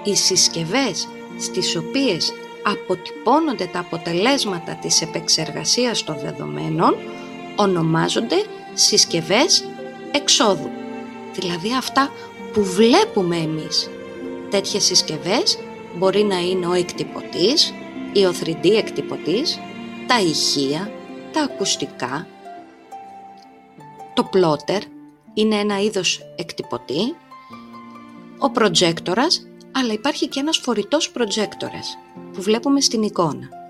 οι συσκευές στις οποίες αποτυπώνονται τα αποτελέσματα της επεξεργασίας των δεδομένων ονομάζονται συσκευές εξόδου, δηλαδή αυτά που βλέπουμε εμείς. Τέτοιες συσκευές μπορεί να είναι ο εκτυπωτής ή ο 3D εκτυπωτής, τα ηχεία, τα ακουστικά. Το πλότερ είναι ένα είδος εκτυπωτή, ο προτζέκτορας, αλλά υπάρχει και ένας φορητός προτζέκτορας που βλέπουμε στην εικόνα.